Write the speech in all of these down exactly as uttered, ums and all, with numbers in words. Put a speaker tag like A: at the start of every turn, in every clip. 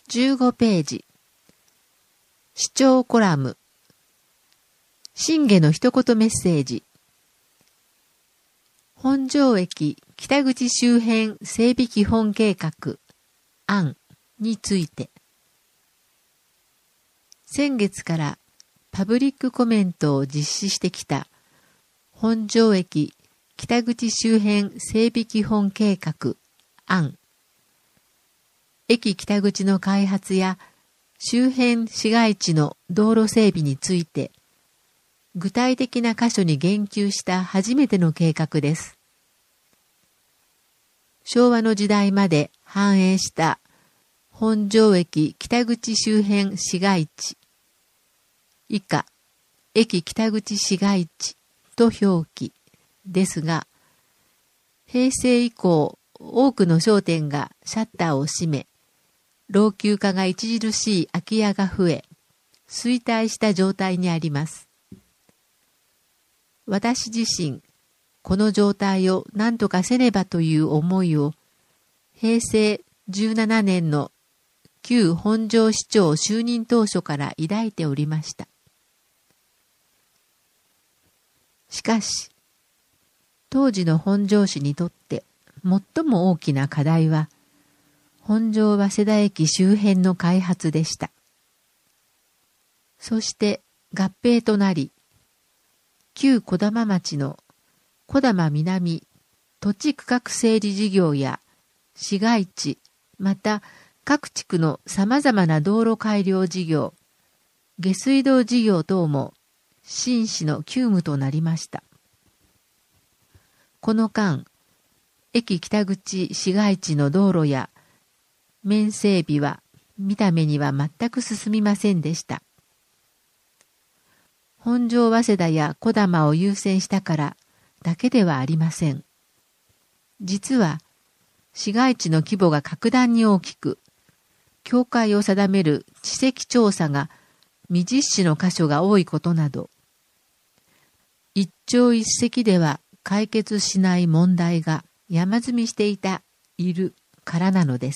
A: じゅうごページ。視聴コラム。信玄の一言メッセージ。本庄駅北口周辺整備基本計画案について。先月からパブリックコメントを実施してきた本庄駅北口周辺整備基本計画案。駅北口の開発や周辺市街地の道路整備について具体的な箇所に言及した初めての計画です。昭和の時代まで繁栄した本庄駅北口周辺市街地以下駅北口市街地と表記ですが、平成以降多くの商店がシャッターを閉め、老朽化が著しい空き家が増え、衰退した状態にあります。私自身、この状態を何とかせねばという思いを、平成じゅうななねんの旧本庄市長就任当初から抱いておりました。しかし、当時の本庄市にとって最も大きな課題は、本庄早稲田駅周辺の開発でした。そして合併となり、旧児玉町の児玉南土地区画整理事業や市街地、また各地区の様々な道路改良事業、下水道事業等も新市の急務となりました。この間、駅北口市街地の道路や面整備は見た目には全く進みませんでした。本庄早稲田や児玉を優先したからだけではありません。実は市街地の規模が格段に大きく、境界を定める地籍調査が未実施の箇所が多いことなど、一朝一夕では解決しない問題が山積みしていた、いるからなのです。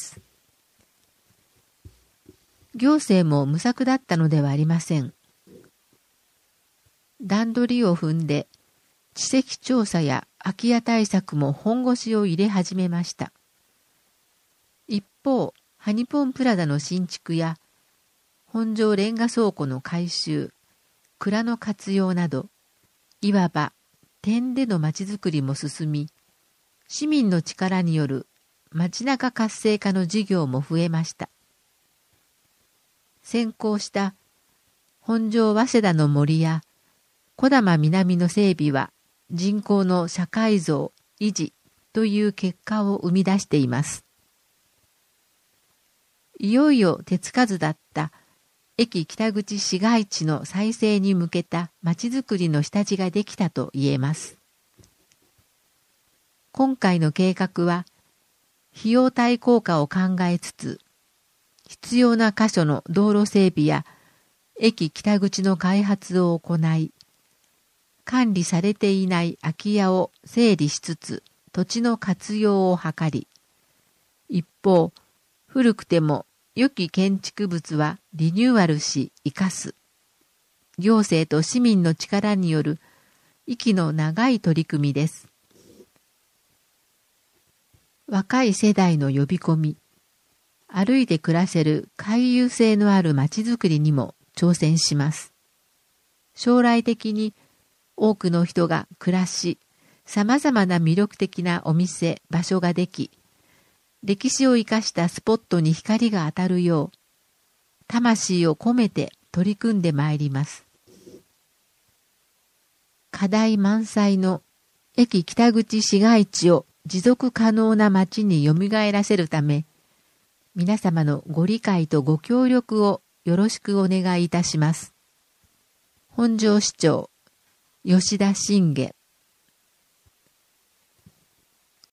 A: 行政も無策だったのではありません。段取りを踏んで、地籍調査や空き家対策も本腰を入れ始めました。一方、ハニポンプラザの新築や、本庄レンガ倉庫の改修、蔵の活用など、いわば点での町づくりも進み、市民の力による街中活性化の事業も増えました。先行した本庄早稲田の森や児玉南の整備は人口の社会増、維持という結果を生み出しています。いよいよ手つかずだった駅北口市街地の再生に向けた街づくりの下地ができたと言えます。今回の計画は費用対効果を考えつつ、必要な箇所の道路整備や駅北口の開発を行い、管理されていない空き家を整理しつつ土地の活用を図り、一方、古くても良き建築物はリニューアルし生かす、行政と市民の力による息の長い取り組みです。若い世代の呼び込み、歩いて暮らせる回遊性のある街づくりにも挑戦します。将来的に多くの人が暮らし、様々な魅力的なお店、場所ができ、歴史を生かしたスポットに光が当たるよう、魂を込めて取り組んでまいります。課題満載の駅北口市街地を持続可能な街によみがえらせるため、皆様のご理解とご協力をよろしくお願いいたします。本庄市長、吉田信玄。